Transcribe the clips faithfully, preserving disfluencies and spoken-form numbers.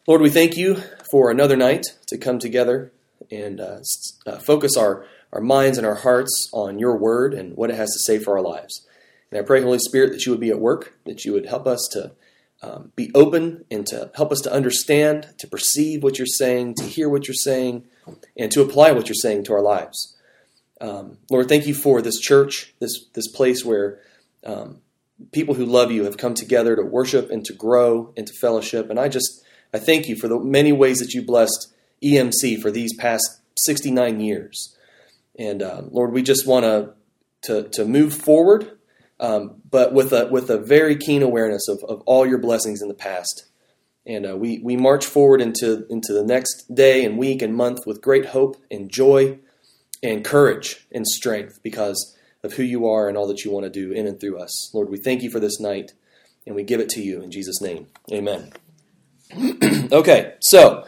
Lord, we thank you for another night to come together and uh, uh, focus our, our minds and our hearts on your word and what it has to say for our lives. And I pray, Holy Spirit, that you would be at work, that you would help us to um, be open and to help us to understand, to perceive what you're saying, to hear what you're saying, and to apply what you're saying to our lives. Um, Lord, thank you for this church, this, this place where um, people who love you have come together to worship and to grow and to fellowship. And I just I thank you for the many ways that you blessed E M C for these past sixty-nine years. And uh, Lord, we just want to to to move forward, um, but with a with a very keen awareness of, of all your blessings in the past. And uh, we we march forward into into the next day and week and month with great hope and joy and courage and strength because of who you are and all that you want to do in and through us. Lord, we thank you for this night, and we give it to you in Jesus' name. Amen. Okay, so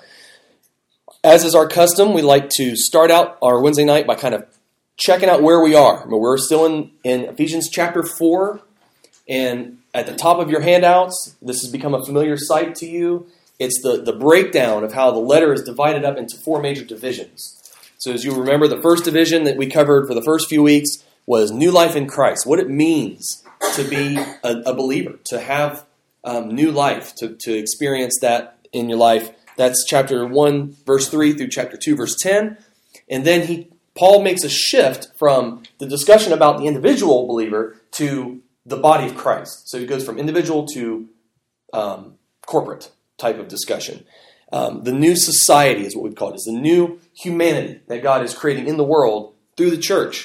as is our custom, we like to start out our Wednesday night by kind of checking out where we are. I mean, we're still in, in Ephesians chapter four, and at the top of your handouts, this has become a familiar sight to you. It's the, the breakdown of how the letter is divided up into four major divisions. So as you remember, the first division that we covered for the first few weeks was new life in Christ, what it means to be a, a believer, to have Um, new life, to, to experience that in your life. That's chapter one, verse three through chapter two, verse ten. And then he Paul makes a shift from the discussion about the individual believer to the body of Christ. So he goes from individual to um, corporate type of discussion. Um, the new society is what we've called it. It's the new humanity that God is creating in the world through the church.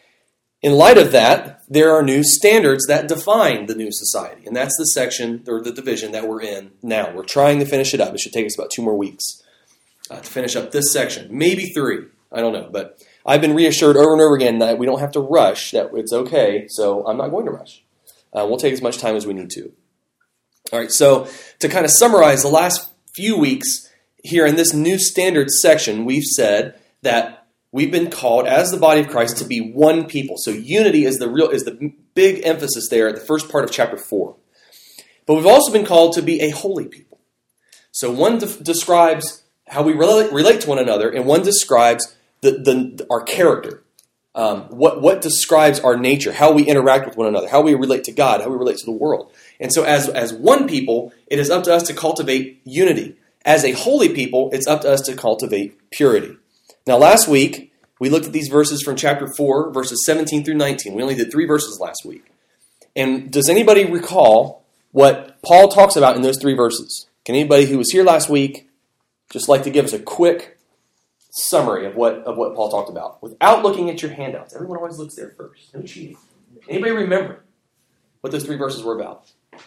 In light of that, there are new standards that define the new society. And that's the section, or the division that we're in now. We're trying to finish it up. It should take us about two more weeks uh, to finish up this section. Maybe three. I don't know. But I've been reassured over and over again that we don't have to rush, that it's okay. So I'm not going to rush. Uh, we'll take as much time as we need to. All right, so to kind of summarize the last few weeks here in this new standards section, we've said that we've been called as the body of Christ to be one people. So unity is the real is the big emphasis there at the first part of chapter four. But we've also been called to be a holy people. So one de- describes how we relate, relate to one another, and one describes the, the our character. Um, what what describes our nature, how we interact with one another, how we relate to God, how we relate to the world. And so as, as one people, it is up to us to cultivate unity. As a holy people, it's up to us to cultivate purity. Now, last week, we looked at these verses from chapter four, verses seventeen through nineteen. We only did three verses last week. And does anybody recall what Paul talks about in those three verses? Can anybody who was here last week just like to give us a quick summary of what, of what Paul talked about without looking at your handouts? Everyone always looks there first. No cheating. Anybody remember what those three verses were about?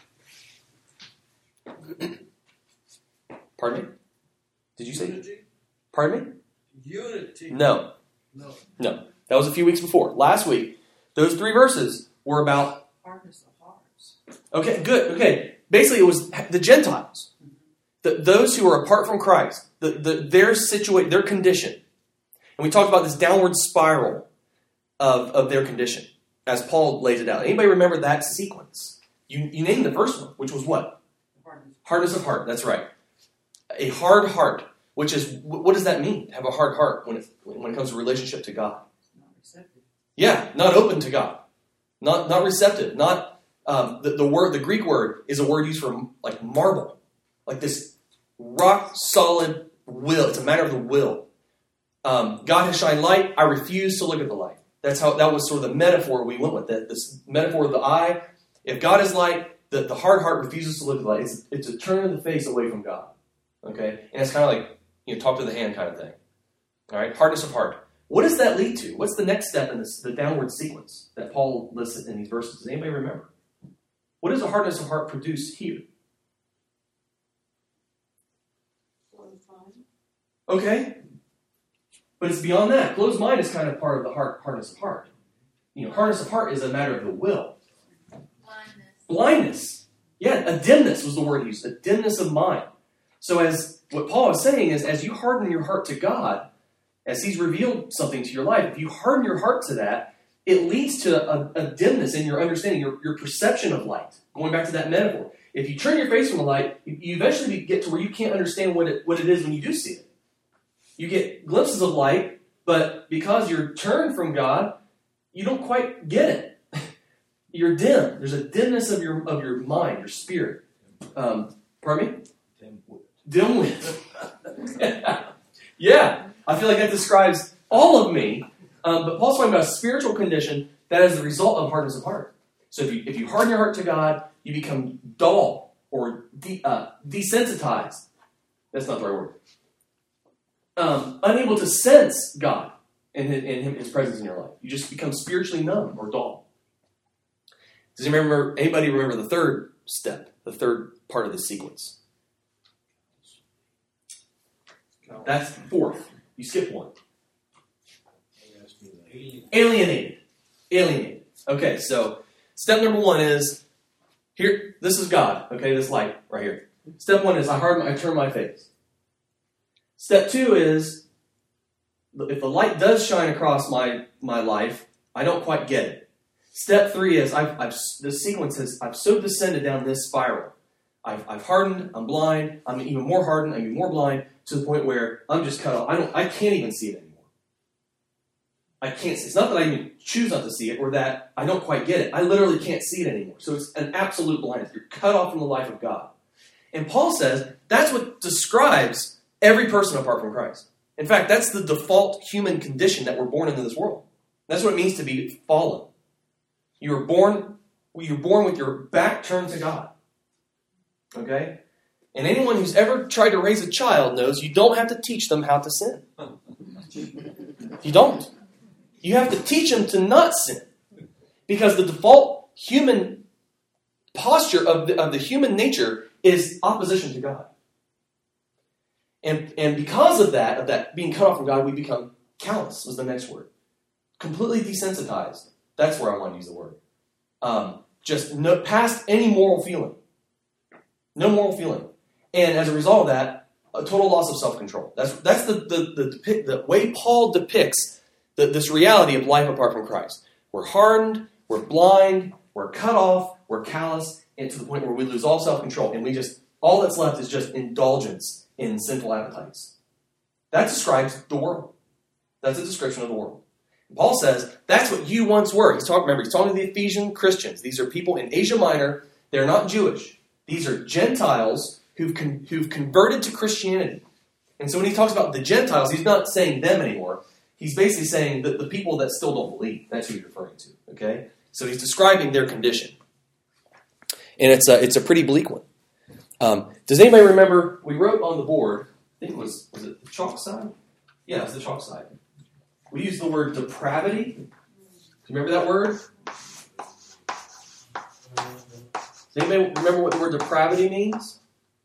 Pardon me? Did you say? Unity. Pardon me? Unity. No. No. No. That was a few weeks before. Last week, those three verses were about... Hardness of hearts. Okay, good. Okay. Basically, it was the Gentiles. The, those who are apart from Christ. The, the, their situation, their condition. And we talked about this downward spiral of, of their condition as Paul lays it out. Anybody remember that sequence? You, you named the first one, which was what? Hardness. Hardness of heart. That's right. A hard heart. Which is, what does that mean? Have a hard heart when it, when it comes to relationship to God. Not receptive. Yeah, not open to God. Not not receptive. Not um, the, the word. The Greek word is a word used for like marble. Like this rock solid will. It's a matter of the will. Um, God has shined light. I refuse to look at the light. That's how, that was sort of the metaphor we went with. That this metaphor of the eye. If God is light, the, the hard heart refuses to look at the light. It's, it's a turn the face away from God. Okay? And it's kind of like, you know, talk to the hand kind of thing. All right, hardness of heart. What does that lead to? What's the next step in this, the downward sequence that Paul lists in these verses? Does anybody remember? What does a hardness of heart produce here? Okay, but it's beyond that. Closed mind is kind of part of the heart, hardness of heart. You know, hardness of heart is a matter of the will. Blindness. Blindness. Yeah, a dimness was the word used. A dimness of mind. So as what Paul is saying is, as you harden your heart to God, as he's revealed something to your life, if you harden your heart to that, it leads to a, a dimness in your understanding, your, your perception of light. Going back to that metaphor. if you turn your face from the light, you, you eventually get to where you can't understand what it, what it is when you do see it. You get glimpses of light, but because you're turned from God, you don't quite get it. You're dim. There's a dimness of your of your mind, your spirit. Um, pardon me? Dim wit. Yeah, I feel like that describes all of me. Um, but Paul's talking about a spiritual condition that is the result of hardness of heart. So if you if you harden your heart to God, you become dull or de, uh, desensitized. That's not the right word. Um, unable to sense God and his, and his presence in your life. You just become spiritually numb or dull. Does anybody remember, anybody remember the third step, the third part of the sequence? That's fourth. You skip one. Alienated. Alienated. Okay, so step number one is, here, this is God, okay, this light right here. Step one is I harden, I turn my face. Step two is, if the light does shine across my, my life, I don't quite get it. Step three is, I've, I've the sequence is, I've so descended down this spiral. I've, I've hardened, I'm blind, I'm even more hardened, I'm even more blind, to the point where I'm just cut off. I don't, I can't even see it anymore. I can't see. It's not that I even choose not to see it or that I don't quite get it. I literally can't see it anymore. So it's an absolute blindness. You're cut off from the life of God. And Paul says that's what describes every person apart from Christ. In fact, that's the default human condition that we're born into this world. That's what it means to be fallen. You were born, you're born with your back turned to God. Okay? And anyone who's ever tried to raise a child knows you don't have to teach them how to sin. You don't. You have to teach them to not sin. Because the default human posture of the, of the human nature is opposition to God. And, and because of that, of that being cut off from God, we become callous, was the next word. Completely desensitized. That's where I want to use the word. Um, just no, past any moral feeling. No moral feeling. And as a result of that, a total loss of self-control. That's that's the the the, depict, the way Paul depicts the, this reality of life apart from Christ. We're hardened, we're blind, we're cut off, we're callous, and to the point where we lose all self-control, and we just all that's left is just indulgence in sinful appetites. That describes the world. That's a description of the world. And Paul says that's what you once were. He's talking. Remember, he's talking to the Ephesian Christians. These are people in Asia Minor. They're not Jewish. These are Gentiles who've con- who've converted to Christianity. And so when he talks about the Gentiles, he's not saying them anymore. He's basically saying that the people that still don't believe. That's who he's referring to. Okay, so he's describing their condition, and it's a it's a pretty bleak one. Um, does anybody remember? We wrote on the board. I think it was was it the chalk side? Yeah, it's the chalk side. We used the word depravity. Do you remember that word? Does anybody remember what the word depravity means?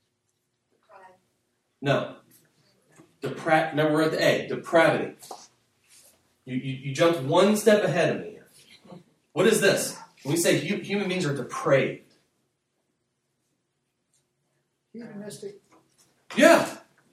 No. Depra- Remember, we're at the A. Depravity. You, you, you jumped one step ahead of me here. What is this? When we say hu- human beings are depraved. Humanistic. Yeah.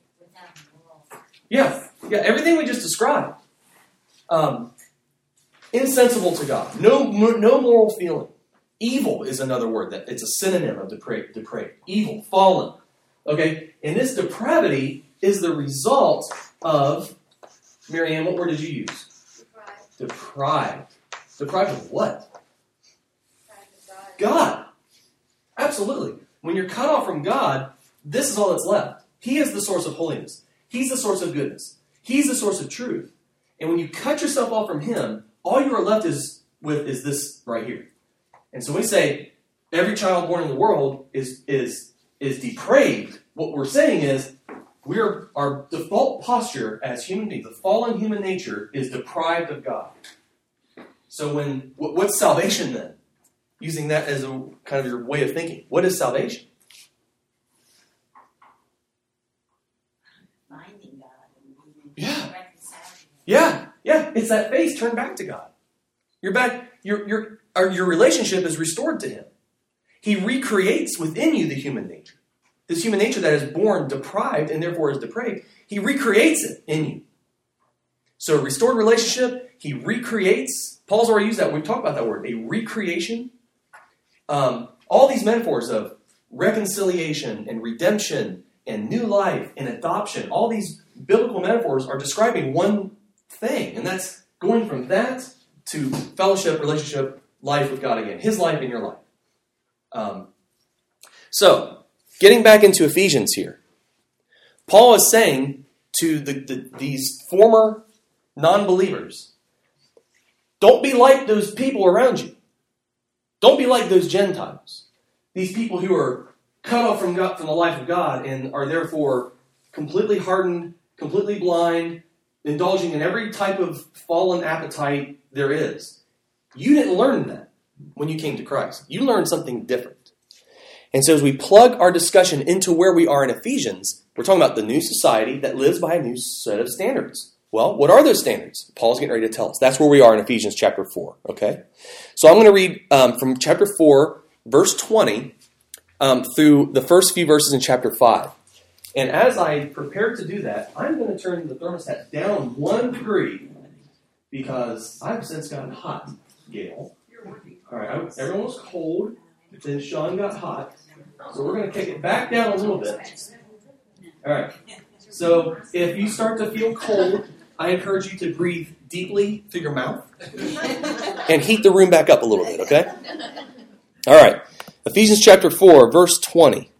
Yeah. Yeah. Everything we just described. Um, insensible to God. No, no moral feeling. Evil is another word that it's a synonym of depraved. Depraved. Evil. Fallen. Okay. And this depravity is the result of, Marianne, what word did you use? Deprived. Deprived. Deprived of what? God. God. Absolutely. When you're cut off from God, this is all that's left. He is the source of holiness. He's the source of goodness. He's the source of truth. And when you cut yourself off from Him, all you are left is with is this right here. And so we say every child born in the world is is is depraved. What we're saying is we're our default posture as human beings, the fallen human nature, is deprived of God. So when what's salvation then? Using that as a kind of your way of thinking. What is salvation? Finding God and Yeah. reconciling. Yeah, yeah. It's that face turned back to God. You're back. Your your our, your relationship is restored to Him. He recreates within you the human nature. This human nature that is born deprived and therefore is depraved. He recreates it in you. So restored relationship. He recreates. Paul's already used that. We've talked about that word. A recreation. Um, all these metaphors of reconciliation and redemption and new life and adoption. All these biblical metaphors are describing one thing, and that's going from that to fellowship, relationship, life with God again. His life in your life. Um, so, getting back into Ephesians here, Paul is saying to the, the, these former non-believers, don't be like those people around you. Don't be like those Gentiles. These people who are cut off from God, from the life of God, and are therefore completely hardened, completely blind, indulging in every type of fallen appetite there is. You didn't learn that when you came to Christ. You learned something different. And so as we plug our discussion into where we are in Ephesians, we're talking about the new society that lives by a new set of standards. Well, what are those standards? Paul's getting ready to tell us. That's where we are in Ephesians chapter four, okay? So I'm going to read um, from chapter four, verse twenty, um, through the first few verses in chapter five. And as I prepare to do that, I'm going to turn the thermostat down one degree because I've since gotten hot, Gail. All right, I, everyone was cold, then Sean got hot. So we're going to kick it back down a little bit. All right. So if you start to feel cold, I encourage you to breathe deeply through your mouth and heat the room back up a little bit, okay? All right. Ephesians chapter four, verse twenty.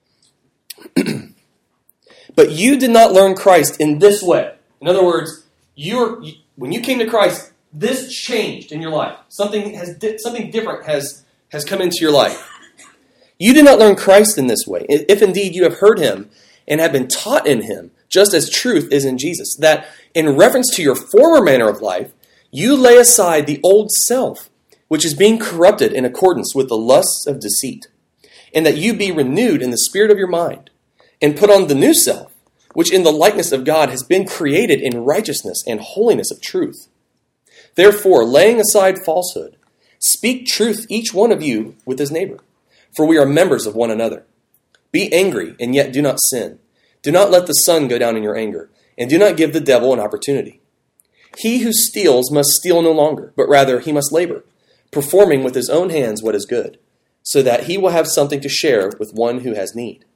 But you did not learn Christ in this way. In other words, you're, when you came to Christ, this changed in your life. Something has something different has, has come into your life. You did not learn Christ in this way, if indeed you have heard him and have been taught in him, just as truth is in Jesus, that in reference to your former manner of life, you lay aside the old self, which is being corrupted in accordance with the lusts of deceit, and that you be renewed in the spirit of your mind, and put on the new self, which in the likeness of God has been created in righteousness and holiness of truth. Therefore, laying aside falsehood, speak truth each one of you with his neighbor, for we are members of one another. Be angry, and yet do not sin. Do not let the sun go down in your anger, and do not give the devil an opportunity. He who steals must steal no longer, but rather he must labor, performing with his own hands what is good, so that he will have something to share with one who has need.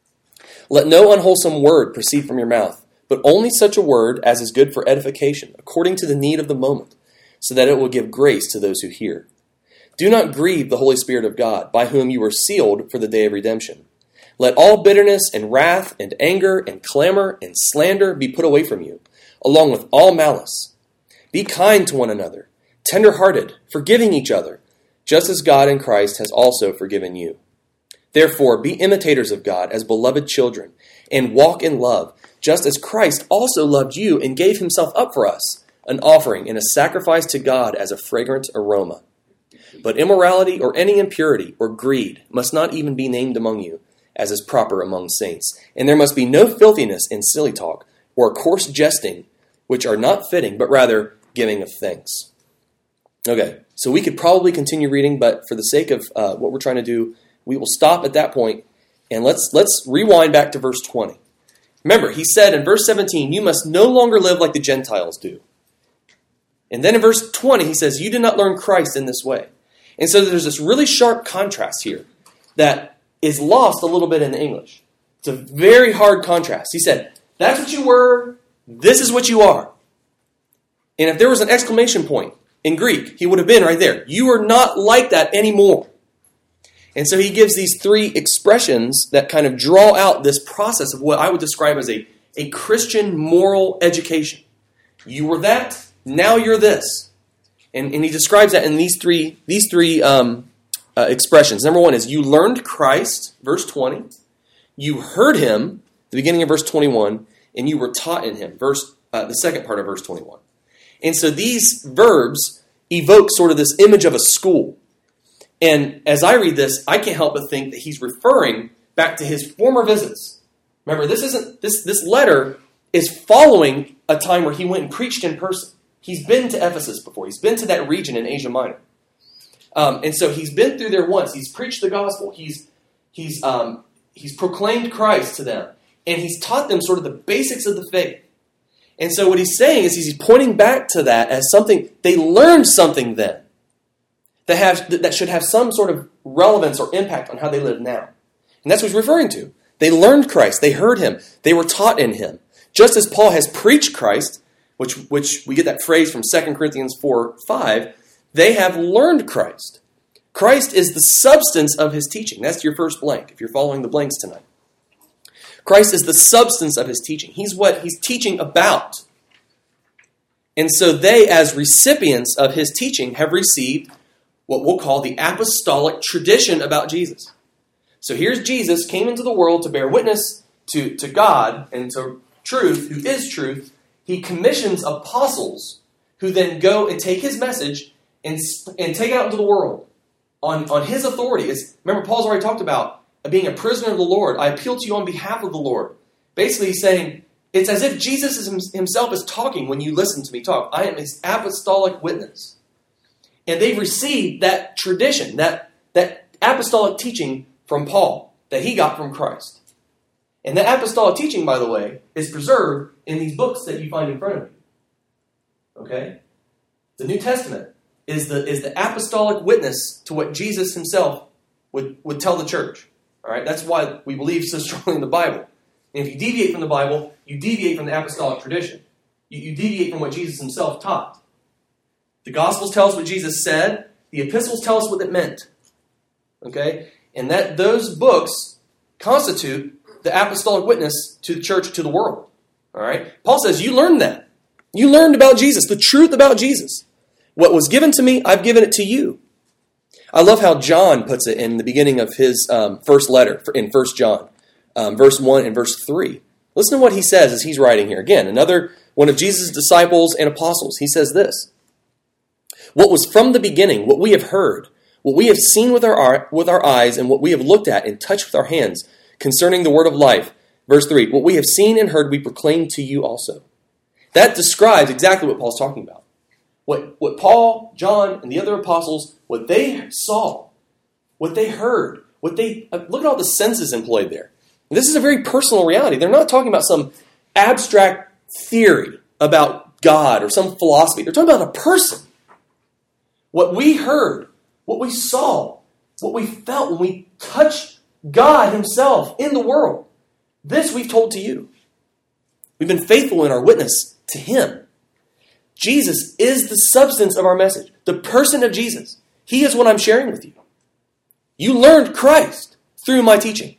Let no unwholesome word proceed from your mouth, but only such a word as is good for edification, according to the need of the moment, so that it will give grace to those who hear. Do not grieve the Holy Spirit of God, by whom you were sealed for the day of redemption. Let all bitterness and wrath and anger and clamor and slander be put away from you, along with all malice. Be kind to one another, tender-hearted, forgiving each other, just as God in Christ has also forgiven you. Therefore, be imitators of God as beloved children, and walk in love, just as Christ also loved you and gave himself up for us, an offering and a sacrifice to God as a fragrant aroma. But immorality or any impurity or greed must not even be named among you, as is proper among saints. And there must be no filthiness in silly talk, or coarse jesting, which are not fitting, but rather giving of thanks. Okay, so we could probably continue reading, but for the sake of uh, what we're trying to do, we will stop at that point, and let's let's rewind back to verse twenty. Remember, he said in verse seventeen, you must no longer live like the Gentiles do. And then in verse twenty, he says, you did not learn Christ in this way. And so there's this really sharp contrast here that is lost a little bit in the English. It's a very hard contrast. He said, that's what you were, this is what you are. And if there was an exclamation point in Greek, he would have been right there. You are not like that anymore. And so he gives these three expressions that kind of draw out this process of what I would describe as a, a Christian moral education. You were that, now you're this. And, and he describes that in these three, these three um, uh, expressions. Number one is you learned Christ, verse twenty. You heard him, the beginning of verse twenty-one, and you were taught in him, verse uh, the second part of verse twenty-one. And so these verbs evoke sort of this image of a school. And as I read this, I can't help but think that he's referring back to his former visits. Remember, this isn't this this letter is following a time where he went and preached in person. He's been to Ephesus before. He's been to that region in Asia Minor. Um, and so he's been through there once. He's preached the gospel. He's he's um, he's proclaimed Christ to them. And he's taught them sort of the basics of the faith. And so what he's saying is he's pointing back to that as something, they learned something then that, have, that should have some sort of relevance or impact on how they live now. And that's what he's referring to. They learned Christ. They heard him. They were taught in him. Just as Paul has preached Christ, which, which we get that phrase from Second Corinthians four five, they have learned Christ. Christ is the substance of his teaching. That's your first blank, if you're following the blanks tonight. Christ is the substance of his teaching. He's what he's teaching about. And so they, as recipients of his teaching, have received what we'll call the apostolic tradition about Jesus. So here's Jesus, came into the world to bear witness to, to God and to truth, who is truth. He commissions apostles who then go and take his message and, and take it out into the world on, on his authority. It's, remember, Paul's already talked about being a prisoner of the Lord. I appeal to you on behalf of the Lord. Basically, he's saying, it's as if Jesus is himself is talking when you listen to me talk. I am his apostolic witness. And they've received that tradition, that, that apostolic teaching from Paul that he got from Christ. And that apostolic teaching, by the way, is preserved in these books that you find in front of you. Okay? The New Testament is the, is the apostolic witness to what Jesus himself would, would tell the church. All right? That's why we believe so strongly in the Bible. And if you deviate from the Bible, you deviate from the apostolic tradition. You, you deviate from what Jesus himself taught. The Gospels tell us what Jesus said. The epistles tell us what it meant. Okay? And that those books constitute the apostolic witness to the church, to the world. All right? Paul says, you learned that. You learned about Jesus, the truth about Jesus. What was given to me, I've given it to you. I love how John puts it in the beginning of his um, first letter in First John, um, verse one and verse three. Listen to what he says as he's writing here. Again, another one of Jesus' disciples and apostles. He says this, what was from the beginning, what we have heard, what we have seen with our, with our eyes, and what we have looked at and touched with our hands concerning the word of life. Verse three, what we have seen and heard, we proclaim to you also. That describes exactly what Paul's talking about. What, what Paul, John, and the other apostles, what they saw, what they heard, what they, look at all the senses employed there. And this is a very personal reality. They're not talking about some abstract theory about God or some philosophy. They're talking about a person. What we heard, what we saw, what we felt when we touched God himself in the world. This we've told to you. We've been faithful in our witness to him. Jesus is the substance of our message. The person of Jesus. He is what I'm sharing with you. You learned Christ through my teaching.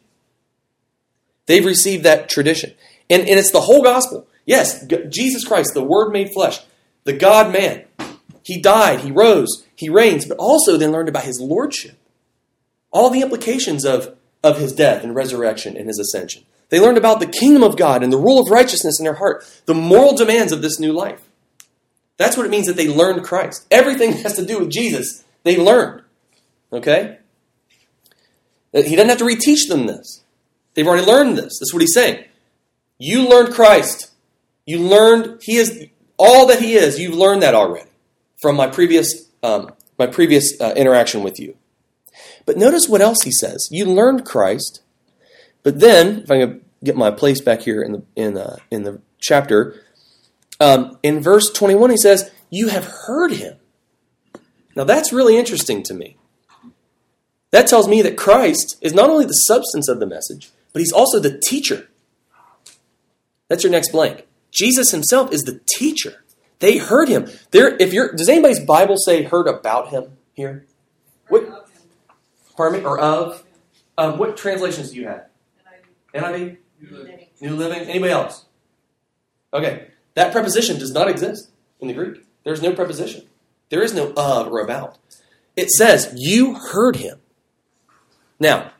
They've received that tradition. And, and it's the whole gospel. Yes, Jesus Christ, the Word made flesh, the God-man. He died, he rose, he reigns, but also then learned about his lordship. All the implications of, of his death and resurrection and his ascension. They learned about the kingdom of God and the rule of righteousness in their heart, the moral demands of this new life. That's what it means that they learned Christ. Everything that has to do with Jesus, they learned. Okay? He doesn't have to reteach them this. They've already learned this. That's what he's saying. You learned Christ. You learned he is all that he is. You've learned that already from my previous um, my previous uh, interaction with you. But notice what else he says. You learned Christ, but then if I can get my place back here in the in uh, in the chapter. Um, in verse twenty-one, he says, you have heard him. Now that's really interesting to me. That tells me that Christ is not only the substance of the message, but he's also the teacher. That's your next blank. Jesus himself is the teacher. They heard him. There, if you're, does anybody's Bible say heard about him here? What? Pardon me? Or of? Um, what translations do you have? N I V? New Living. New Living. Anybody else? Okay. That preposition does not exist in the Greek. There's no preposition. There is no of or about. It says, you heard him. Now,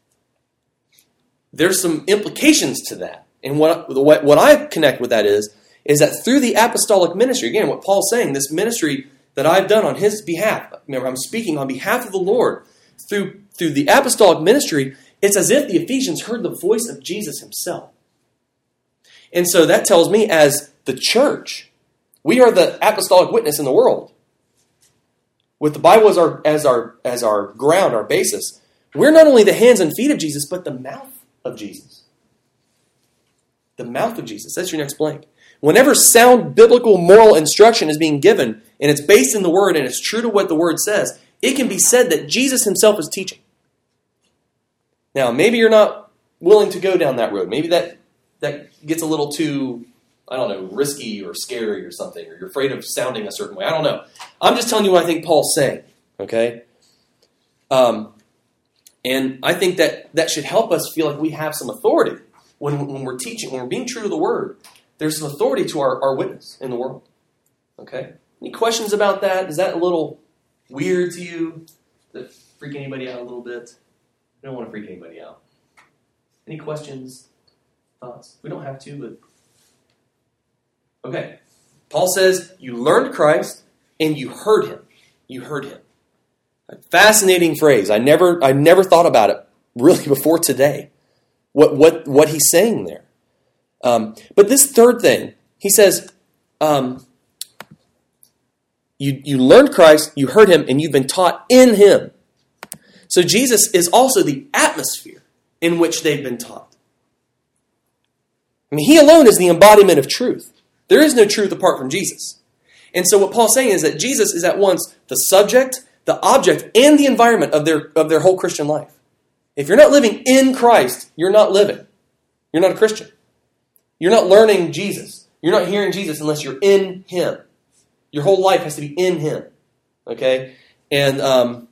there's some implications to that. And what, what, what I connect with that is, is that through the apostolic ministry, again, what Paul's saying, this ministry that I've done on his behalf, remember, I'm speaking on behalf of the Lord, through, through the apostolic ministry, it's as if the Ephesians heard the voice of Jesus himself. And so that tells me as the church, we are the apostolic witness in the world. With the Bible as our, as our, as our ground, our basis, we're not only the hands and feet of Jesus, but the mouth of Jesus. The mouth of Jesus. That's your next blank. Whenever sound biblical moral instruction is being given, and it's based in the Word, and it's true to what the Word says, it can be said that Jesus himself is teaching. Now, maybe you're not willing to go down that road. Maybe that, that gets a little too, I don't know, risky or scary or something, or you're afraid of sounding a certain way. I don't know. I'm just telling you what I think Paul's saying, okay? Um, and I think that that should help us feel like we have some authority when, when we're teaching, when we're being true to the Word. There's some authority to our, our witness in the world, okay? Any questions about that? Is that a little weird to you? Does that freak anybody out a little bit? I don't want to freak anybody out. Any questions, thoughts? We don't have to, but... Okay. Paul says, you learned Christ and you heard him. You heard him. A fascinating phrase. I never I never thought about it really before today. What what what he's saying there. Um, but this third thing, he says, um, you, you learned Christ, you heard him, and you've been taught in him. So Jesus is also the atmosphere in which they've been taught. I mean, he alone is the embodiment of truth. There is no truth apart from Jesus. And so what Paul's saying is that Jesus is at once the subject, the object, and the environment of their, of their whole Christian life. If you're not living in Christ, you're not living. You're not a Christian. You're not learning Jesus. You're not hearing Jesus unless you're in him. Your whole life has to be in him. Okay? And, um,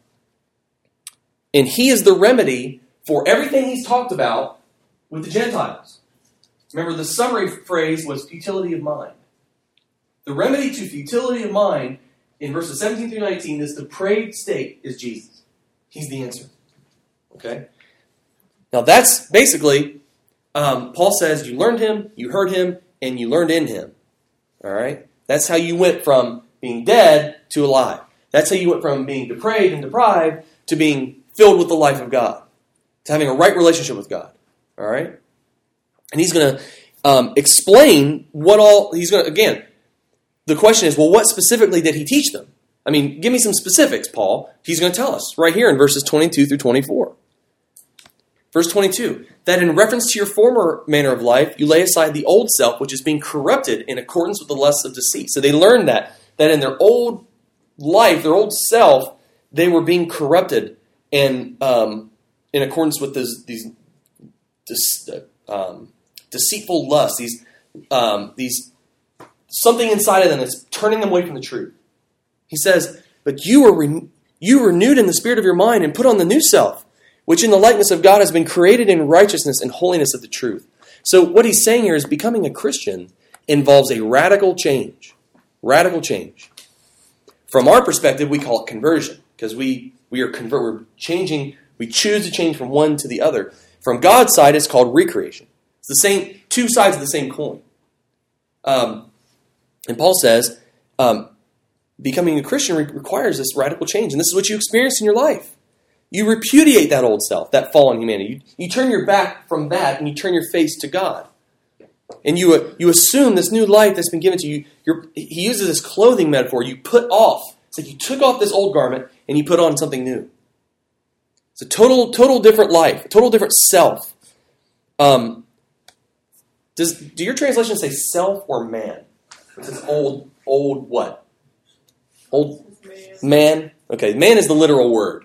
and he is the remedy for everything he's talked about with the Gentiles. Remember, the summary phrase was futility of mind. The remedy to futility of mind in verses seventeen through nineteen, this depraved state, is Jesus. He's the answer. Okay? Now that's basically, um, Paul says, you learned him, you heard him, and you learned in him. All right? That's how you went from being dead to alive. That's how you went from being depraved and deprived to being filled with the life of God, to having a right relationship with God. All right? And he's going to um, explain what all, he's going to, again, the question is, well, what specifically did he teach them? I mean, give me some specifics, Paul. He's going to tell us right here in verses twenty-two through twenty-four. Verse twenty-two, that in reference to your former manner of life, you lay aside the old self, which is being corrupted in accordance with the lusts of deceit. So they learned that, that in their old life, their old self, they were being corrupted and um, in accordance with this, these this, um, deceitful lusts, these um, these something inside of them that's turning them away from the truth. He says, but you were re- you were renewed in the spirit of your mind and put on the new self, which in the likeness of God has been created in righteousness and holiness of the truth. So what he's saying here is becoming a Christian involves a radical change. Radical change. From our perspective, we call it conversion, because we, we are convert, we're changing, we choose to change from one to the other. From God's side, it's called recreation. It's the same, two sides of the same coin. Um, and Paul says, um, becoming a Christian re- requires this radical change, and this is what you experience in your life. You repudiate that old self, that fallen humanity. You, you turn your back from that, and you turn your face to God. And you uh, you assume this new life that's been given to you. You're, he uses this clothing metaphor. You put off. It's like you took off this old garment, and you put on something new. It's a total, total different life, a total different self. Um, does do your translation say self or man? It says old, old what? Old man. Okay, man is the literal word.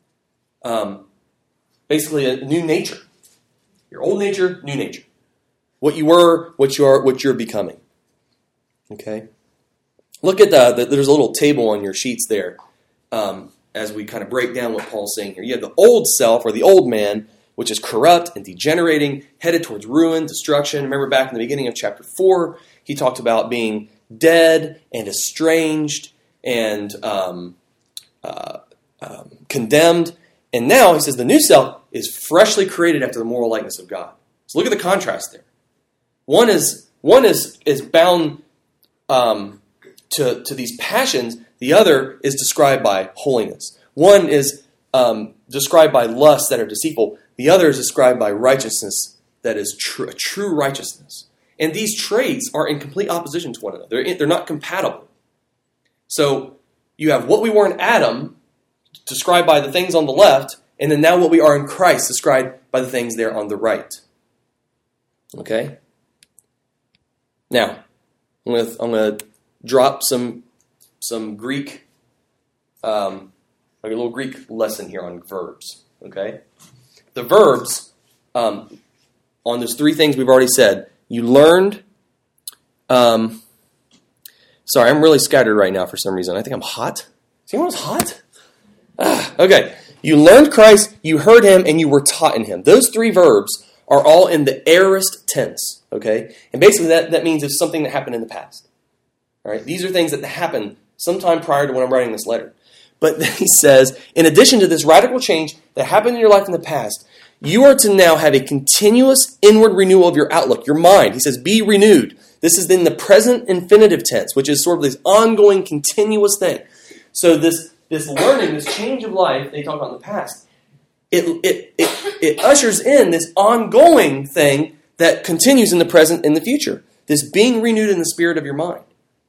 Um, basically, a new nature. Your old nature, new nature. What you were, what you are, what you're becoming. Okay. Look at the, the there's a little table on your sheets there. Um, as we kind of break down what Paul's saying here. You have the old self, or the old man, which is corrupt and degenerating, headed towards ruin, destruction. Remember back in the beginning of chapter four, he talked about being dead and estranged and um, uh, um, condemned. And now he says the new self is freshly created after the moral likeness of God. So look at the contrast there. One is one is is bound um, to to these passions. The other is described by holiness. One is um, described by lusts that are deceitful. The other is described by righteousness that is true, a true righteousness. And these traits are in complete opposition to one another. They're, in, they're not compatible. So you have what we were in Adam, described by the things on the left, and then now what we are in Christ, described by the things there on the right. Okay? Now, I'm going to I'm going to drop some some Greek, um, like a little Greek lesson here on verbs. Okay? the verbs um, on those three things we've already said. You learned. Um, sorry, I'm really scattered right now for some reason. I think I'm hot. Is anyone else hot? Ah, okay. You learned Christ, you heard him, and you were taught in him. Those three verbs are all in the aorist tense. Okay? And basically that, that means it's something that happened in the past. All right? These are things that happened sometime prior to when I'm writing this letter. But then he says, in addition to this radical change that happened in your life in the past, you are to now have a continuous inward renewal of your outlook, your mind. He says, be renewed. This is in the present infinitive tense, which is sort of this ongoing, continuous thing. So this, this learning, this change of life they talk about in the past, it, it, it, it ushers in this ongoing thing that continues in the present and the future. This being renewed in the spirit of your mind.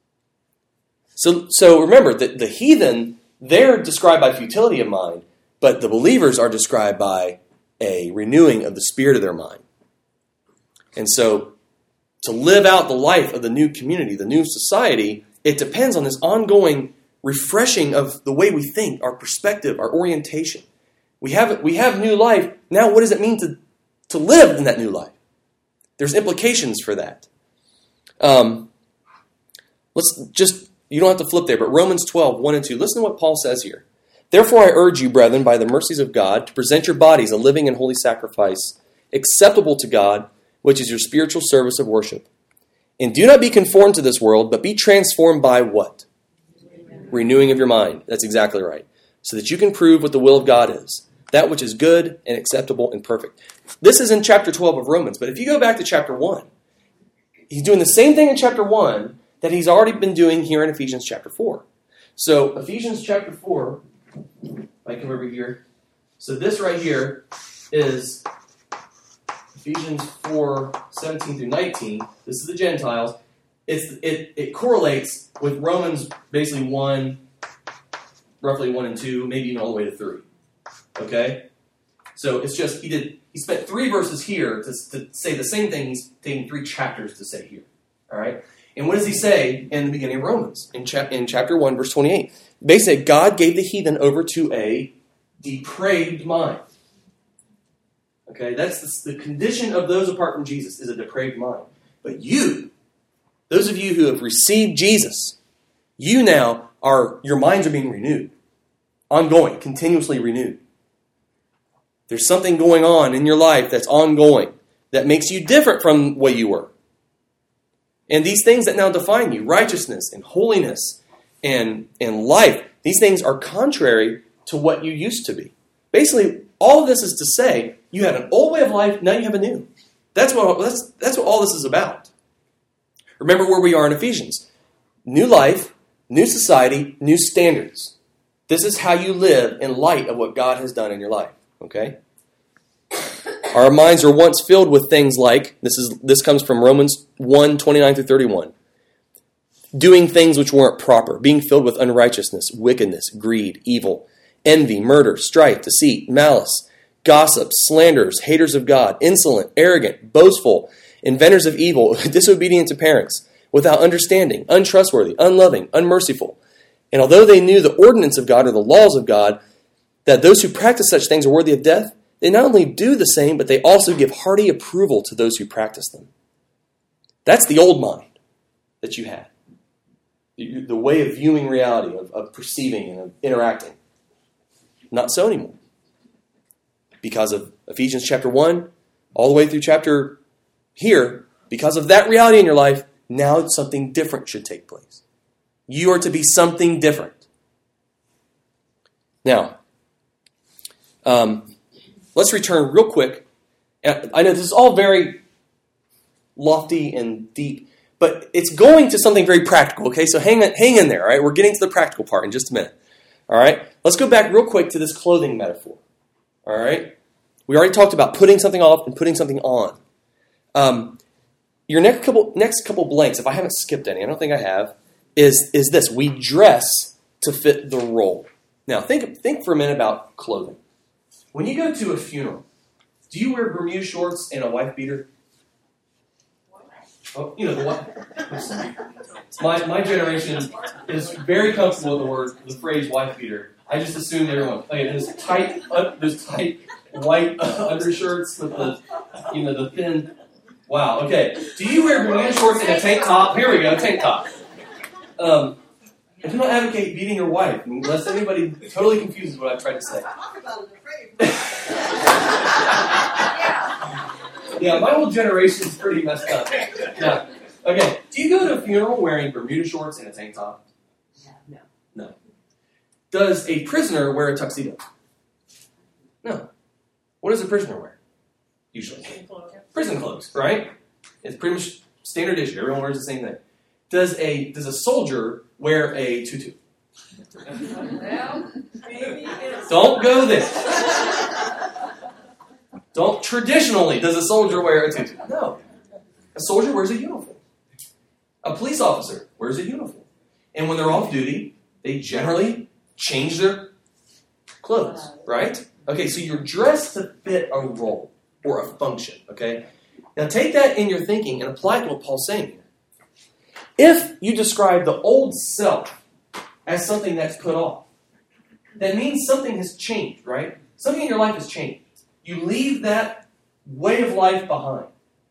So, so remember, that the heathen, they're described by futility of mind, but the believers are described by a renewing of the spirit of their mind. And so, to live out the life of the new community, the new society, it depends on this ongoing refreshing of the way we think, our perspective, our orientation. We have we have new life. Now, what does it mean to, to live in that new life? There's implications for that. Um, let's just, you don't have to flip there, but Romans twelve, one and two. Listen to what Paul says here. Therefore, I urge you, brethren, by the mercies of God, to present your bodies a living and holy sacrifice, acceptable to God, which is your spiritual service of worship. And do not be conformed to this world, but be transformed by what? Renewing of your mind. That's exactly right. So that you can prove what the will of God is, that which is good and acceptable and perfect. This is in chapter twelve of Romans, but if you go back to chapter one, he's doing the same thing in chapter one that he's already been doing here in Ephesians chapter four. So Ephesians chapter four, I come over here. So this right here is Ephesians four, seventeen through nineteen. This is the Gentiles. It's it it correlates with Romans basically one, roughly one and two, maybe even all the way to three. Okay? So it's just he did he spent three verses here to, to say the same thing he's taking three chapters to say here. Alright? And what does he say in the beginning of Romans? In, chap- in chapter one, verse twenty-eight. Basically, God gave the heathen over to a depraved mind. Okay, that's the, the condition of those apart from Jesus, is a depraved mind. But you, those of you who have received Jesus, you now are, your minds are being renewed. Ongoing, continuously renewed. There's something going on in your life that's ongoing, that makes you different from what you were. And these things that now define you, righteousness and holiness and, and life, these things are contrary to what you used to be. Basically, all of this is to say, you had an old way of life, now you have a new. That's what, that's, that's what all this is about. Remember where we are in Ephesians. New life, new society, new standards. This is how you live in light of what God has done in your life. Okay? Our minds are once filled with things like, this is this comes from Romans one, twenty-nine through thirty-one. Doing things which weren't proper, being filled with unrighteousness, wickedness, greed, evil, envy, murder, strife, deceit, malice, gossip, slanderers, haters of God, insolent, arrogant, boastful, inventors of evil, disobedient to parents, without understanding, untrustworthy, unloving, unmerciful. And although they knew the ordinance of God or the laws of God, that those who practice such things are worthy of death, they not only do the same, but they also give hearty approval to those who practice them. That's the old mind that you had. The way of viewing reality, of, of perceiving and of interacting. Not so anymore. Because of Ephesians chapter one, all the way through chapter here, because of that reality in your life, now something different should take place. You are to be something different. Now, um, let's return real quick. I know this is all very lofty and deep, but it's going to something very practical, okay? So hang, hang in there, all right? We're getting to the practical part in just a minute, all right? Let's go back real quick to this clothing metaphor, all right? We already talked about putting something off and putting something on. Um, your next couple next couple blanks, if I haven't skipped any, I don't think I have, is, is this. We dress to fit the role. Now, think think for a minute about clothing. When you go to a funeral, do you wear Bermuda shorts and a wife beater? Oh, you know, the wife. My, my generation is very comfortable with the word, the phrase wife beater. I just assumed everyone, okay, there's tight, uh, there's tight white uh, undershirts with the, you know, the thin. Wow. Okay. Do you wear Bermuda shorts and a tank top? Here we go, tank top. Um, I do not advocate beating your wife, unless anybody totally confuses what I've tried to say. Yeah, my whole generation is pretty messed up. Yeah. Okay. Do you go to a funeral wearing Bermuda shorts and a tank top? No. No. Does a prisoner wear a tuxedo? No. What does a prisoner wear? Usually. Prison clothes, right? It's pretty much standard issue. Everyone wears the same thing. Does a does a soldier wear a tutu? Well, maybe it's... Don't go there. Don't traditionally does a soldier wear a tutu? No. A soldier wears a uniform. A police officer wears a uniform. And when they're off duty, they generally change their clothes, right? Okay, so you're dressed to fit a role or a function, okay? Now take that in your thinking and apply it to what Paul's saying here. If you describe the old self as something that's put off, that means something has changed, right? Something in your life has changed. You leave that way of life behind.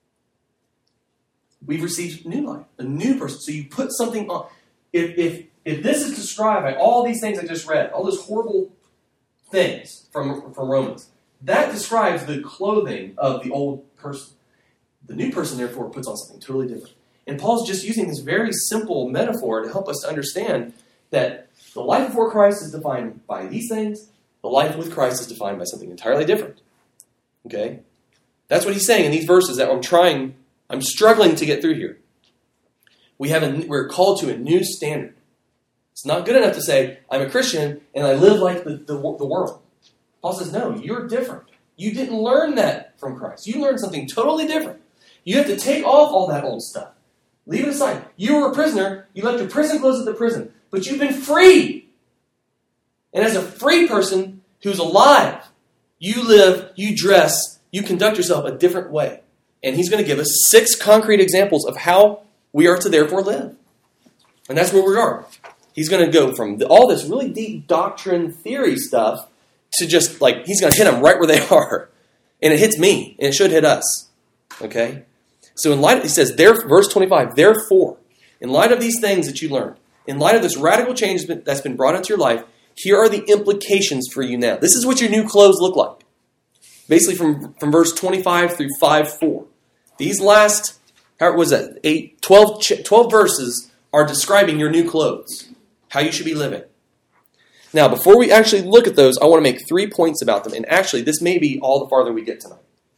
We've received new life, a new person. So you put something on. If, if, if this is described by all these things I just read, all those horrible things from, from Romans, that describes the clothing of the old person. The new person, therefore, puts on something totally different. And Paul's just using this very simple metaphor to help us to understand that the life before Christ is defined by these things. The life with Christ is defined by something entirely different. Okay? That's what he's saying in these verses that I'm trying, I'm struggling to get through here. We have a, we're called to a new standard. It's not good enough to say, I'm a Christian and I live like the, the, the world. Paul says, no, you're different. You didn't learn that from Christ. You learned something totally different. You have to take off all that old stuff. Leave it aside. You were a prisoner. You left your prison clothes at the prison. But you've been freed. And as a free person who's alive, you live, you dress, you conduct yourself a different way. And he's going to give us six concrete examples of how we are to therefore live. And that's where we are. He's going to go from all this really deep doctrine theory stuff to just like, he's going to hit them right where they are. And it hits me, and it should hit us. Okay? So in light of, he says, there, verse twenty-five, therefore, in light of these things that you learned, in light of this radical change that's been brought into your life, here are the implications for you now. This is what your new clothes look like. Basically from, from verse twenty-five through five four. These last, how was that, eight, twelve, twelve verses are describing your new clothes, how you should be living. Now, before we actually look at those, I want to make three points about them. And actually, this may be all the farther we get tonight.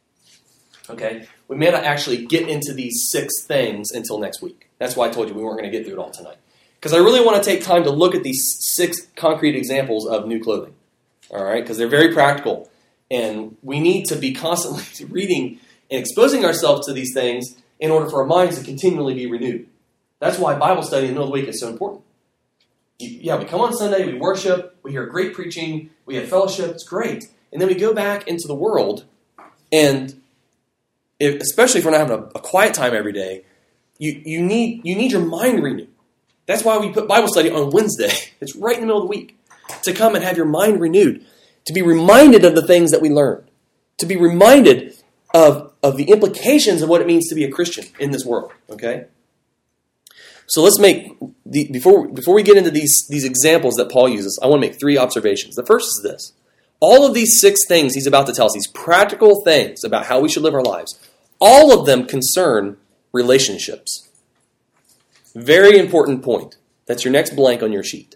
Okay? We may not actually get into these six things until next week. That's why I told you we weren't going to get through it all tonight. Because I really want to take time to look at these six concrete examples of new clothing. All right? Because they're very practical. And we need to be constantly reading and exposing ourselves to these things in order for our minds to continually be renewed. That's why Bible study in the middle of the week is so important. Yeah, we come on Sunday, we worship, we hear great preaching, we have fellowship, it's great. And then we go back into the world, and if, especially if we're not having a, a quiet time every day, you, you need you need your mind renewed. That's why we put Bible study on Wednesday. It's right in the middle of the week. To come and have your mind renewed. To be reminded of the things that we learned. To be reminded of, of the implications of what it means to be a Christian in this world. Okay? So let's make, the, before, before we get into these, these examples that Paul uses, I want to make three observations. The first is this. All of these six things he's about to tell us, these practical things about how we should live our lives, all of them concern relationships. Very important point. That's your next blank on your sheet.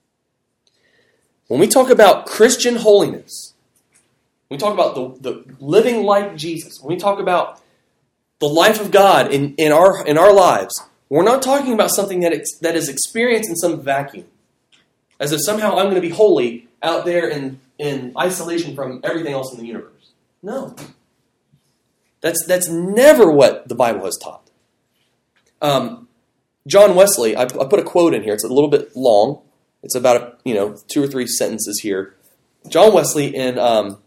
When we talk about Christian holiness, when we talk about the, the living like Jesus, when we talk about the life of God in, in, our, in our lives, we're not talking about something that, ex, that is experienced in some vacuum. As if somehow I'm going to be holy out there in, in isolation from everything else in the universe. No. That's, that's never what the Bible has taught. Um, John Wesley, I, I put a quote in here. It's a little bit long. It's about a, you know two or three sentences here. John Wesley in um,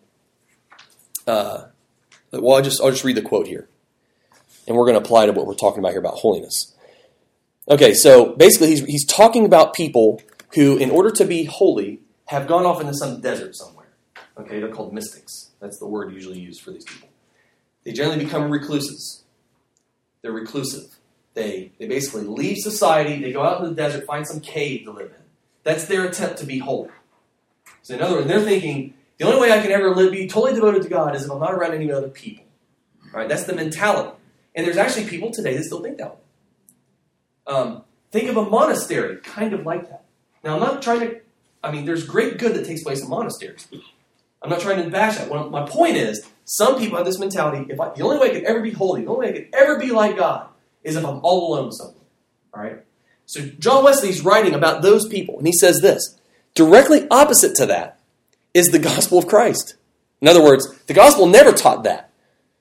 uh, well, I'll just I'll just read the quote here, and we're going to apply to what we're talking about here about holiness. Okay, so basically he's he's talking about people who, in order to be holy, have gone off into some desert somewhere. Okay, they're called mystics. That's the word usually used for these people. They generally become recluses. They're reclusive. They, they basically leave society. They go out in the desert, find some cave to live in. That's their attempt to be holy. So in other words, they're thinking, the only way I can ever live, be totally devoted to God is if I'm not around any other people. All right, that's the mentality. And there's actually people today that still think that way. Um, think of a monastery, kind of like that. Now, I'm not trying to, I mean, there's great good that takes place in monasteries. I'm not trying to bash that. Well, my point is, some people have this mentality, if I, the only way I could ever be holy, the only way I could ever be like God, is if I'm all alone somewhere. All right? So John Wesley's writing about those people, and he says this, directly opposite to that is the gospel of Christ. In other words, the gospel never taught that.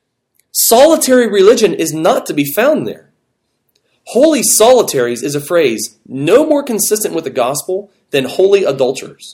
Solitary religion is not to be found there. Holy solitaries is a phrase no more consistent with the gospel than holy adulterers.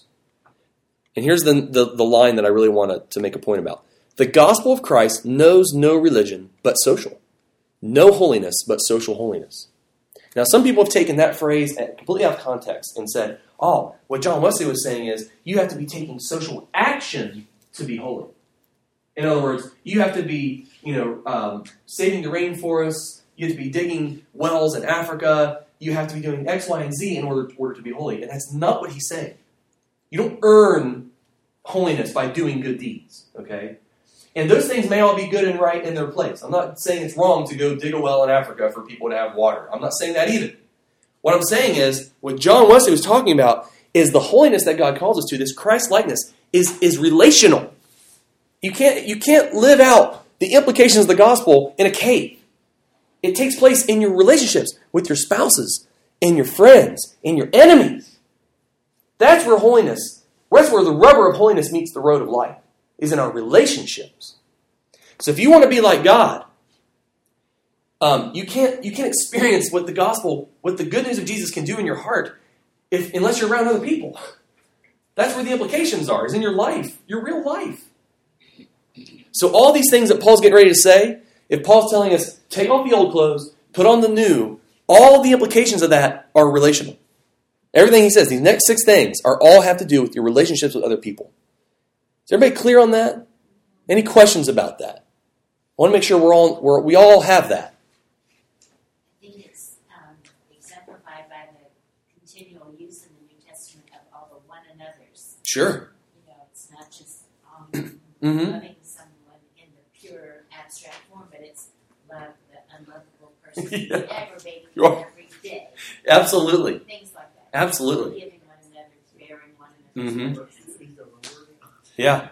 And here's the, the, the line that I really want to, to make a point about. The gospel of Christ knows no religion but social. No holiness but social holiness. Now, some people have taken that phrase completely out of context and said, oh, what John Wesley was saying is you have to be taking social action to be holy. In other words, you have to be, you know, um, saving the rainforests. You have to be digging wells in Africa. You have to be doing X, Y, and Z in order, order to be holy. And that's not what he's saying. You don't earn holiness by doing good deeds, okay? And those things may all be good and right in their place. I'm not saying it's wrong to go dig a well in Africa for people to have water. I'm not saying that either. What I'm saying is, what John Wesley was talking about is the holiness that God calls us to, this Christ-likeness, is, is relational. You can't, you can't live out the implications of the gospel in a cave. It takes place in your relationships with your spouses, and your friends, and your enemies. That's where holiness, that's where the rubber of holiness meets the road of life, is in our relationships. So if you want to be like God, um, you can't you can't experience what the gospel, what the good news of Jesus can do in your heart, if unless you're around other people. That's where the implications are, is in your life, your real life. So all these things that Paul's getting ready to say, if Paul's telling us, take off the old clothes, put on the new, all of the implications of that are relational. Everything he says, these next six things, are all have to do with your relationships with other people. Is everybody clear on that? Any questions about that? I want to make sure we're all we're, we all have that. I think it's um, exemplified by the continual use in the New Testament of all the one another's. Sure. You know, it's not just um, Mm-hmm. loving someone in the pure abstract form, but it's love the unlovable person Yeah. you aggravating You are- every day. Absolutely. Things like that. Absolutely. Forgiving one another, bearing one another's Mhm. burdens. Yeah.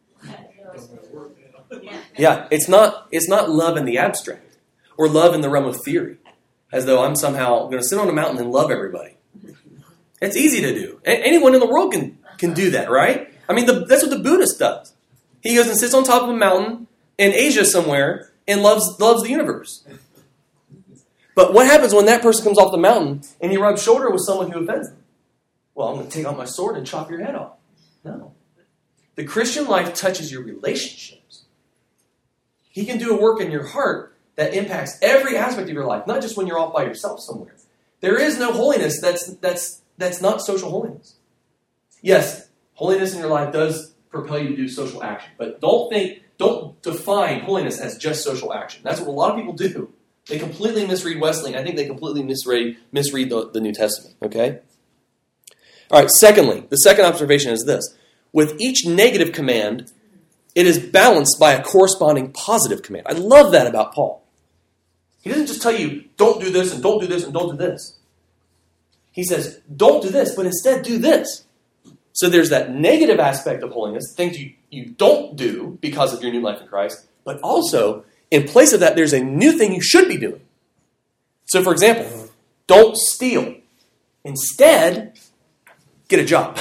Yeah. Yeah. It's not it's not love in the abstract or love in the realm of theory, as though I'm somehow going to sit on a mountain and love everybody. It's easy to do. A- anyone in the world can can do that, right? I mean, the, that's what the Buddhist does. He goes and sits on top of a mountain in Asia somewhere and loves loves the universe. But what happens when that person comes off the mountain and he rubs shoulder with someone who offends them? Well, I'm going to take out my sword and chop your head off. No. The Christian life touches your relationships. He can do a work in your heart that impacts every aspect of your life, not just when you're off by yourself somewhere. There is no holiness that's that's that's not social holiness. Yes, holiness in your life does propel you to do social action, but don't think, don't define holiness as just social action. That's what a lot of people do. They completely misread Wesley, and I think they completely misread misread the, the New Testament. Okay. All right. Secondly, the second observation is this: with each negative command, it is balanced by a corresponding positive command. I love that about Paul. He doesn't just tell you, don't do this and don't do this and don't do this. He says, don't do this, but instead do this. So there's that negative aspect of holiness, things you, you don't do because of your new life in Christ, but also, in place of that, there's a new thing you should be doing. So for example, don't steal. Instead, get a job.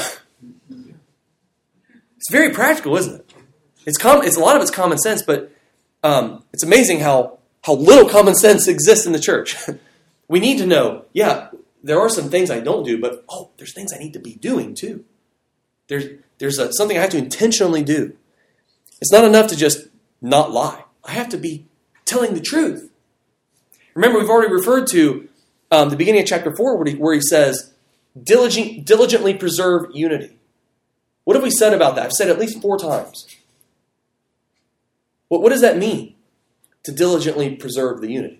It's very practical, isn't it? It's com- It's a lot of it's common sense, but um, it's amazing how, how little common sense exists in the church. We need to know, yeah, there are some things I don't do, but oh, there's things I need to be doing too. There's there's a, something I have to intentionally do. It's not enough to just not lie. I have to be telling the truth. Remember, we've already referred to um, the beginning of chapter four where he, where he says, Diligent, diligently preserve unity. What have we said about that? I've said it at least four times. What, what does that mean, to diligently preserve the unity?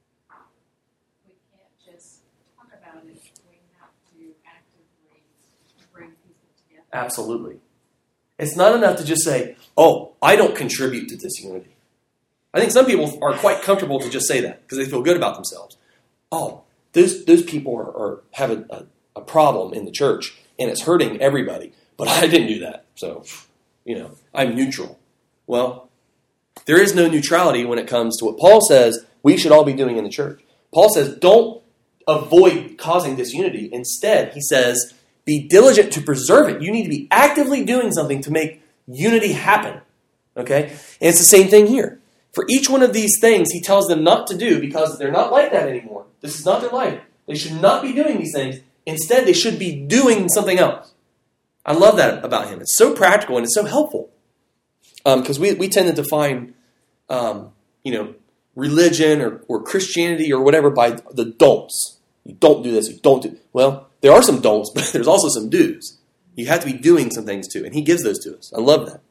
We can't just talk about it. We have to actively bring people together. Absolutely. It's not enough to just say, oh, I don't contribute to this unity. I think some people are quite comfortable to just say that because they feel good about themselves. Oh, those those people are, are have a, a, a problem in the church and it's hurting everybody, but I didn't do that. So, you know, I'm neutral. Well, there is no neutrality when it comes to what Paul says we should all be doing in the church. Paul says don't avoid causing disunity. Instead, he says be diligent to preserve it. You need to be actively doing something to make unity happen. Okay? And it's the same thing here. For each one of these things, he tells them not to do because they're not like that anymore. This is not their life. They should not be doing these things. Instead, they should be doing something else. I love that about him. It's so practical and it's so helpful. Because um, we, we tend to define, um, you know, religion or, or Christianity or whatever by the don'ts. You don't do this, you don't do... Well, there are some don'ts, but there's also some do's. You have to be doing some things too, and he gives those to us. I love that.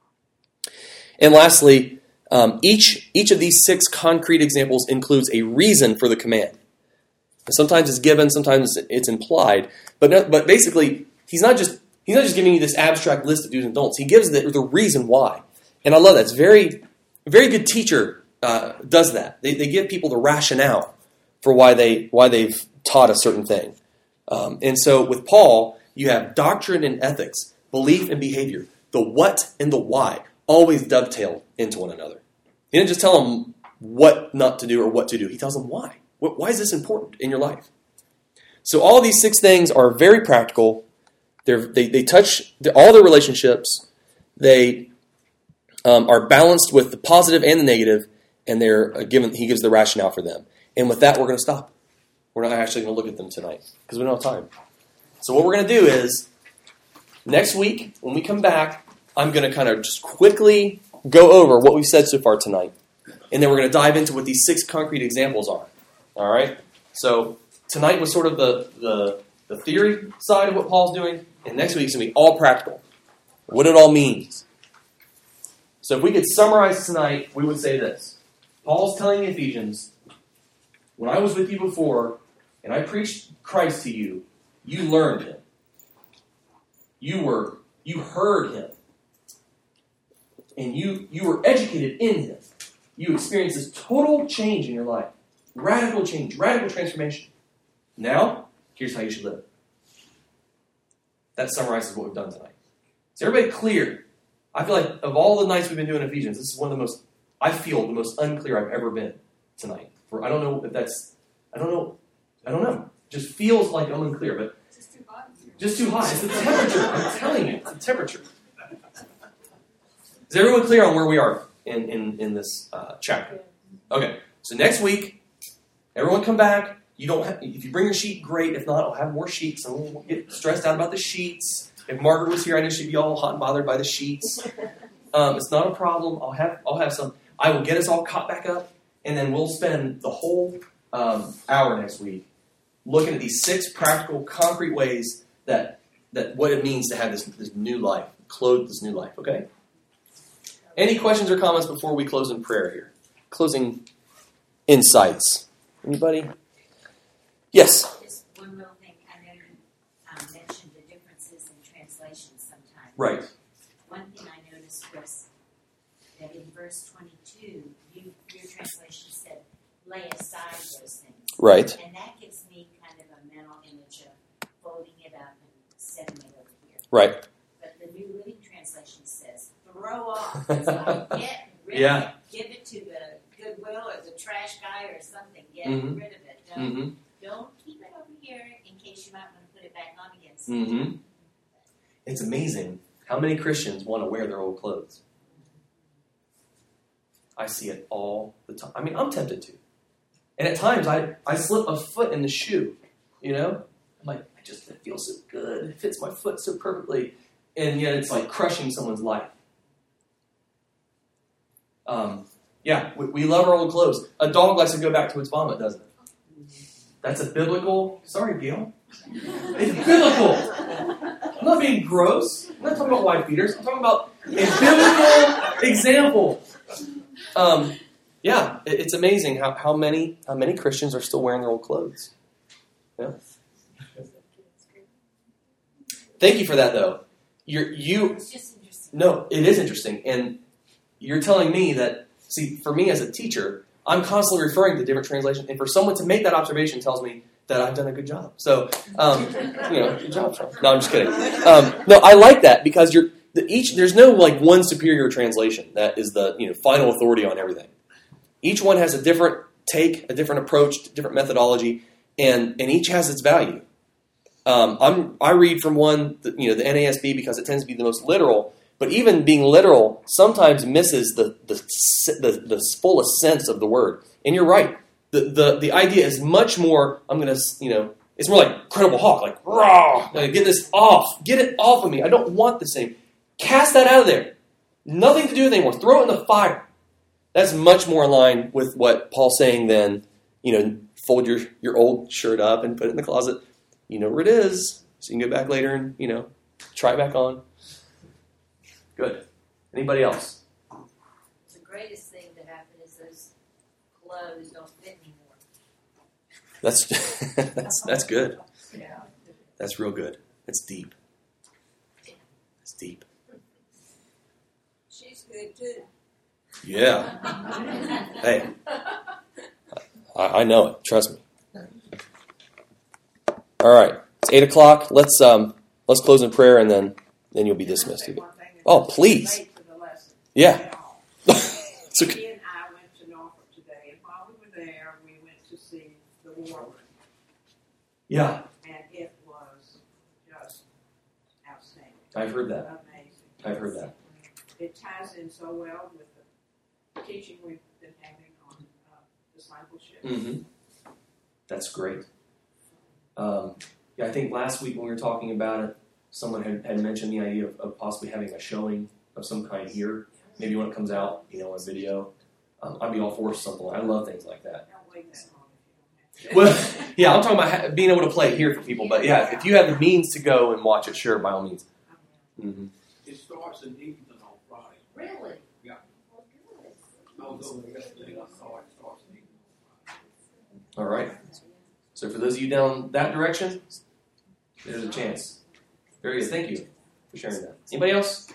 And lastly, um, each, each of these six concrete examples includes a reason for the command. Sometimes it's given, sometimes it's implied, but no, but basically, he's not just he's not just giving you this abstract list of do's and don'ts. He gives the, the reason why, and I love that. It's very, a very good teacher uh, does that. They, they give people the rationale for why they why they've taught a certain thing. Um, and so with Paul, you have doctrine and ethics, belief and behavior, the what and the why, always dovetail into one another. He didn't just tell them what not to do or what to do. He tells them why. Why is this important in your life? So all these six things are very practical. They're, they they touch all their relationships. They um, are balanced with the positive and the negative, and they're uh, given. He gives the rationale for them. And with that, we're going to stop. We're not actually going to look at them tonight because we don't have time. So what we're going to do is next week when we come back, I'm going to kind of just quickly go over what we've said so far tonight, and then we're going to dive into what these six concrete examples are. All right? So tonight was sort of the, the, the theory side of what Paul's doing, and next week is going to be all practical. What it all means. So if we could summarize tonight, we would say this. Paul's telling the Ephesians, when I was with you before, and I preached Christ to you, you learned him. You were, you heard him. And you, you were educated in him. You experienced this total change in your life. Radical change, radical transformation. Now, here's how you should live. That summarizes what we've done tonight. Is everybody clear? I feel like of all the nights we've been doing Ephesians, this is one of the most, I feel, the most unclear I've ever been tonight. For I don't know if that's, I don't know, I don't know. Just feels like I'm unclear, but Just too hot. just too high. It's the temperature. I'm telling you, it's the temperature. Is everyone clear on where we are in, in, in this uh, chapter? Okay, so next week, everyone come back. You don't have, if you bring a sheet, great. If not, I'll have more sheets. I won't get stressed out about the sheets. If Margaret was here, I know she'd be all hot and bothered by the sheets. Um, it's not a problem. I'll have I'll have some. I will get us all caught back up, and then we'll spend the whole um, hour next week looking at these six practical, concrete ways that that what it means to have this, this new life, clothe this new life. Okay. Any questions or comments before we close in prayer here? Closing insights. Anybody? Yes. Just one little thing. I know you um, mentioned the differences in translations sometimes. Right. One thing I noticed was that in verse twenty-two, you, your translation said, lay aside those things. Right. And that gives me kind of a mental image of folding it up and setting it over here. Right. But the New Living Translation says, throw off. It's like, get rid Yeah. of it. Give it to the Goodwill or the trash guy or something. Get Mhm. rid of it. Don't, Mm-hmm. don't keep it over here in case you might want to put it back on again. Mm-hmm. It's amazing how many Christians want to wear their old clothes. I see it all the time. I mean, I'm tempted to. And at times, I, I slip a foot in the shoe, you know? I'm like, I just, it feels so good. It fits my foot so perfectly. And yet it's like crushing someone's life. Um, yeah, we, we love our old clothes. A dog likes to go back to its vomit, doesn't it? That's a biblical, sorry, Gail. It's biblical. I'm not being gross. I'm not talking about wife beaters. I'm talking about a biblical example. um, yeah, it, it's amazing how, how many how many Christians are still wearing their old clothes. Yeah. Thank you for that, though. You're, you It's just interesting. no, it is interesting, and you're telling me that. See, for me as a teacher, I'm constantly referring to different translations, and for someone to make that observation tells me that I've done a good job. So, um, you know, good job, Charles. No, I'm just kidding. Um, no, I like that because you're the, each. There's no like one superior translation that is the you know final authority on everything. Each one has a different take, a different approach, different methodology, and and each has its value. Um, I'm I read from one, you know, the N A S B because it tends to be the most literal. But even being literal sometimes misses the, the the the fullest sense of the word. And you're right. The the the idea is much more. I'm gonna you know. It's more like Incredible Hulk, like raw. Like, get this off. Get it off of me. I don't want this thing. Cast that out of there. Nothing to do with it anymore. Throw it in the fire. That's much more in line with what Paul's saying than you know. Fold your your old shirt up and put it in the closet. You know where it is, so you can go back later and you know try it back on. Good. Anybody else? The greatest thing to happen is those clothes don't fit anymore. That's that's that's good. Yeah. That's real good. It's deep. It's deep. She's good too. Yeah. Hey, I, I know it. Trust me. All right. It's eight o'clock. Let's um let's close in prayer and then then you'll be dismissed. Oh, please. Late for the lesson. Yeah. It's okay. He and I went to Norfolk today, and while we were there, we went to see the war room, Yeah. and it was just outstanding. I've heard that. Amazing. I've heard that. It ties in so well with the teaching we've been having on uh, discipleship. Mm-hmm. That's great. Um, yeah, I think last week when we were talking about it, someone had, had mentioned the idea of, of possibly having a showing of some kind here. Maybe when it comes out, you know, on video. Um, I'd be all for something. I love things like that. Don't wait that long if you don't have to. Well, yeah, I'm talking about ha- being able to play it here for people. But yeah, if you have the means to go and watch it, sure, by all means. Mm-hmm. It starts in Eaton on Friday. Really? Yeah. Well, good. I was over there yesterday, I saw it starts in Eaton on Friday. All right. So for those of you down that direction, there's a chance. Very good. Thank you for sharing that. Anybody else?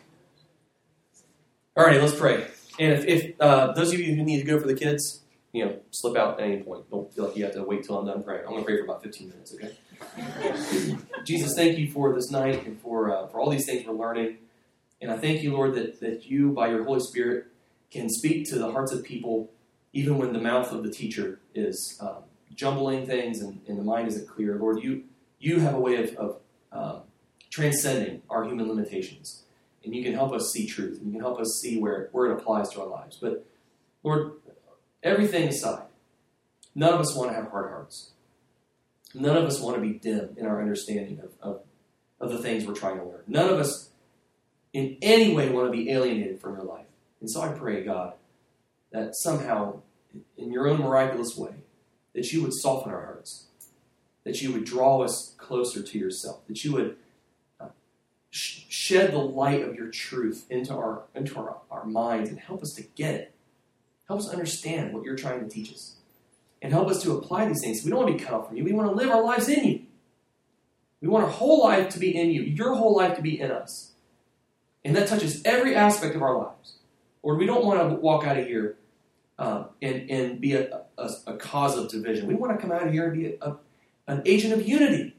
All right, let's pray. And if, if uh, those of you who need to go for the kids, you know, slip out at any point. Don't feel like you have to wait till I'm done praying. I'm going to pray for about fifteen minutes, okay? Jesus, thank you for this night and for uh, for all these things we're learning. And I thank you, Lord, that, that you, by your Holy Spirit, can speak to the hearts of people even when the mouth of the teacher is um, jumbling things and, and the mind isn't clear. Lord, you you have a way of, of um, transcending our human limitations. And you can help us see truth. And you can help us see where, where it applies to our lives. But, Lord, everything aside, none of us want to have hard hearts. None of us want to be dim in our understanding of, of, of the things we're trying to learn. None of us in any way want to be alienated from your life. And so I pray, God, that somehow, in your own miraculous way, that you would soften our hearts. That you would draw us closer to yourself. That you would uh, sh- shed the light of your truth into our into our, our minds and help us to get it. Help us understand what you're trying to teach us. And help us to apply these things. We don't want to be cut off from you. We want to live our lives in you. We want our whole life to be in you. Your whole life to be in us. And that touches every aspect of our lives. Lord, we don't want to walk out of here uh, and, and be a, a, a cause of division. We want to come out of here and be a, a, an agent of unity.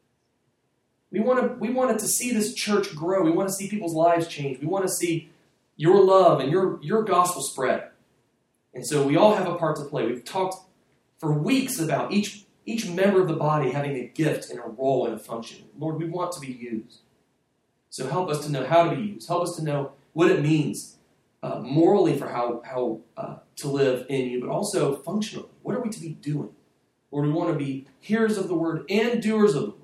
We want to we wanted to see this church grow. We want to see people's lives change. We want to see your love and your, your gospel spread. And so we all have a part to play. We've talked for weeks about each, each member of the body having a gift and a role and a function. Lord, we want to be used. So help us to know how to be used. Help us to know what it means uh, morally for how, how uh, to live in you, but also functionally. What are we to be doing? Lord, we want to be hearers of the word and doers of the word.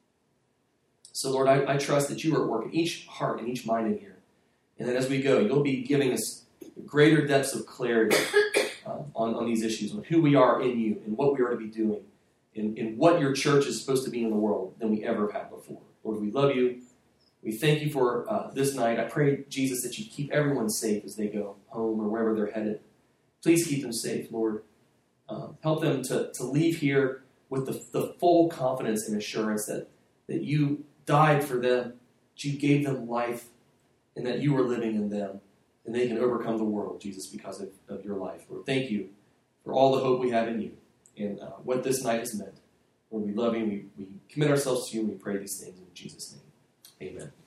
So, Lord, I, I trust that you are at work in each heart and each mind in here. And that as we go, you'll be giving us greater depths of clarity uh, on, on these issues, on who we are in you and what we are to be doing and, and what your church is supposed to be in the world than we ever have before. Lord, we love you. We thank you for uh, this night. I pray, Jesus, that you keep everyone safe as they go home or wherever they're headed. Please keep them safe, Lord. Um, help them to, to leave here with the, the full confidence and assurance that, that you died for them, that you gave them life, and that you are living in them, and they can overcome the world, Jesus, because of, of your life. Lord, thank you for all the hope we have in you and uh, what this night has meant. Lord, we love you, we, we commit ourselves to you, and we pray these things in Jesus' name. Amen.